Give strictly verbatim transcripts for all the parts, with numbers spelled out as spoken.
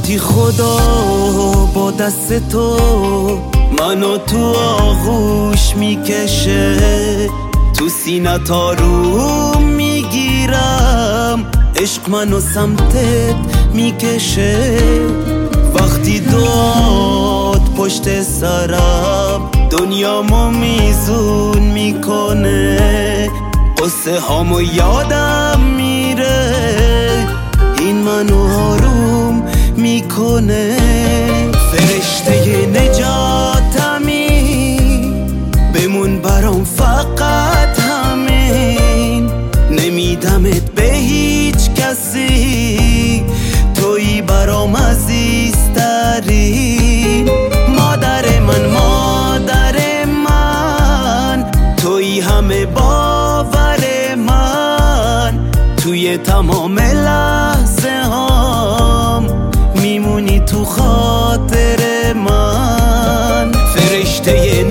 وقتی خدا با دست تو منو تو آغوش میکشه، تو سینه تا رو میگیرم، عشق منو سمتت میکشه. وقتی داد پشت سرم دنیامو میزون میکنه، قصه هامو یادم میره، این منو آروم میکنه. فرشته نجاتمی بمون برام فقط همین، نمیدمت به هیچ کسی، تویی برام عزیزترین. مادر من مادر من، تویی همه باور من، توی تمام لحظه هام میمونی تو خاطر من. فرشته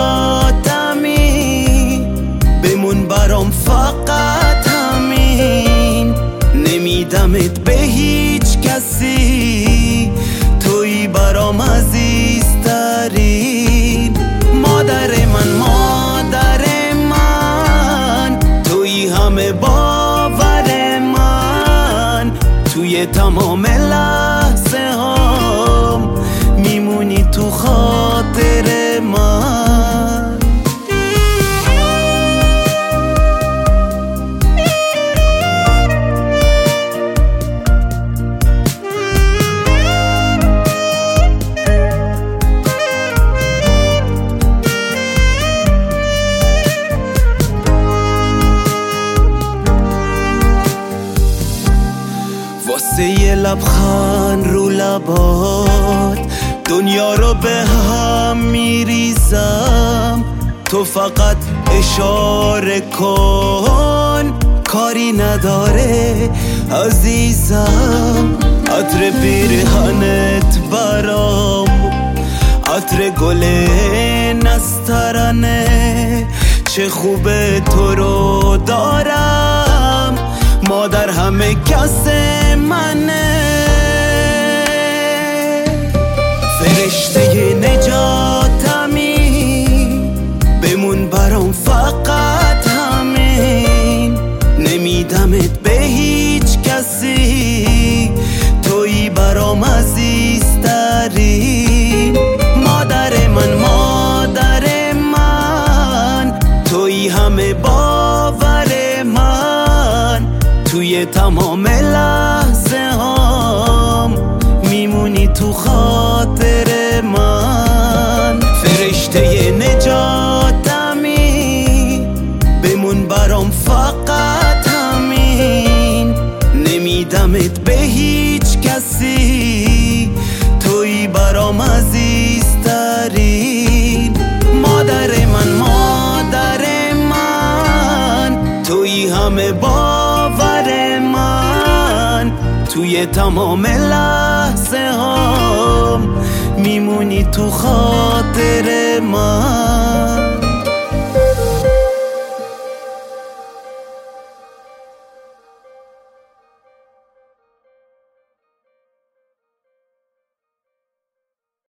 نجاتمی بمون برام فقط همین، نمیدمت به هیچ کسی، تویی برام عزیزترین. مادر من مادر من، تویی همه باور من، توی تمام لحظه هام میمونی تو خاطر من. واسه یه لبخند رو لبات دنیا رو به هم میریزم، تو فقط اشاره کن، کاری نداره عزیزم. عطر پیرهنت برام عطر گل نسترنه، چه خوبه تو رو دارم، مادر همه کس منه. فرشته نجاتمی بمون برام فقط همین، نمیدمت به هیچ کسی، تویی برام عزیزترین. مادر من مادر من، تویی همه باور من، توی تمام لحظه هام میمونی تو خاطر من. فرشته نجاتمی بمون برام فقط همین، نمیدمت به هیچ کسی، تویی برام عزیزترین. مادر من مادر من، تویی همه باور من، توی تمام لحظه هام میمونی تو خاطر من.